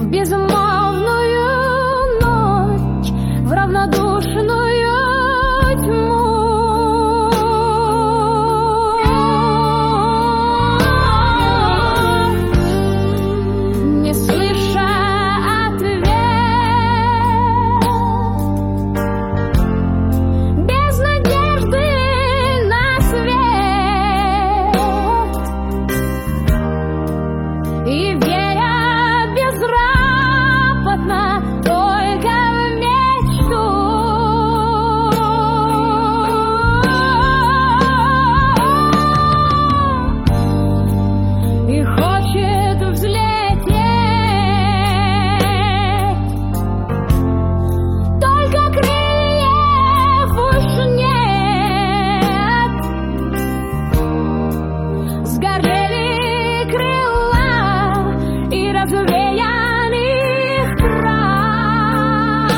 в безмолвную ночь, в равнодушную тьму. Не слыша ответ, без надежды на свет, и веря безропотно только в мечту. И хочет взлететь, только крыльев уж нет. Сгорели крыла и развеян их край.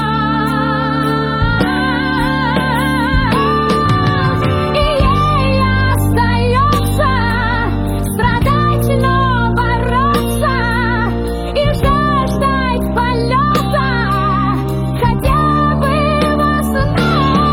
И ей остается страдать, но бороться и жаждать полета хотя бы во сне.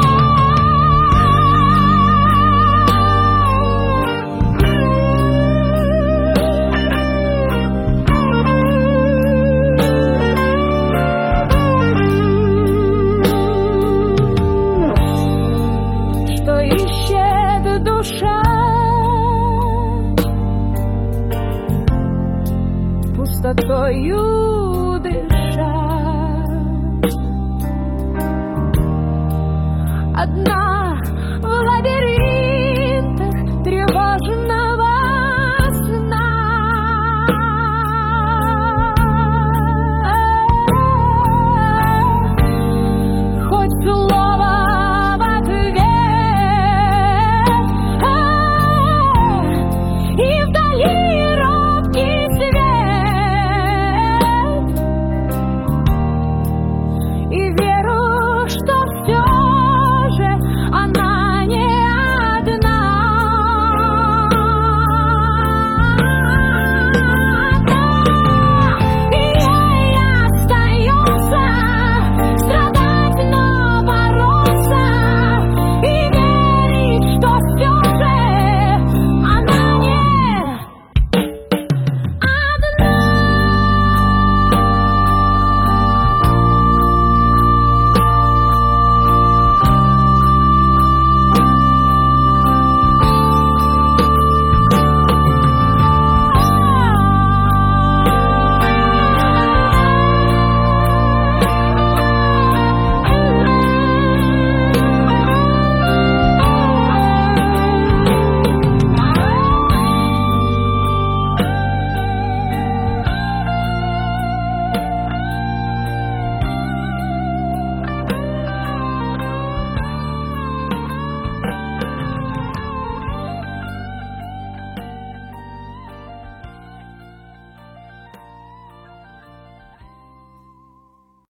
Что ищет душа, пустотою дыша, одна